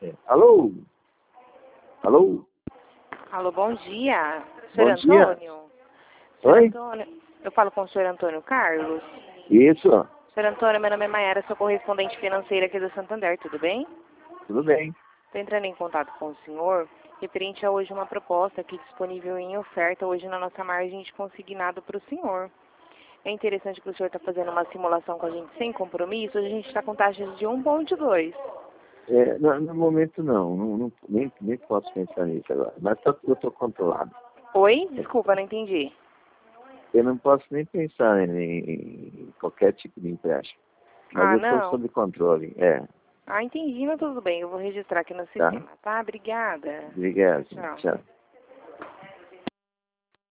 Alô? Alô? Alô, bom dia. Bom Senhor dia. Antônio? Senhor Oi? Antônio, eu falo com o senhor Antônio Carlos. Isso, Senhor Antônio, meu nome é Maiara, sou correspondente financeira aqui do Santander, tudo bem? tudo bem. Estou entrando em contato com o senhor referente a hoje uma proposta aqui disponível em oferta hoje na nossa margem de consignado para o senhor. É interessante que o senhor está fazendo uma simulação com a gente sem compromisso, hoje a gente está com taxas de 1,2. No momento nem posso pensar nisso agora, mas eu estou controlado. Oi? Desculpa, não entendi. Eu não posso nem pensar em qualquer tipo de empréstimo, mas eu estou Não? sob controle. Entendi, mas tudo bem, eu vou registrar aqui no Tá. sistema, tá? Obrigada. Obrigado. Tchau. Tchau.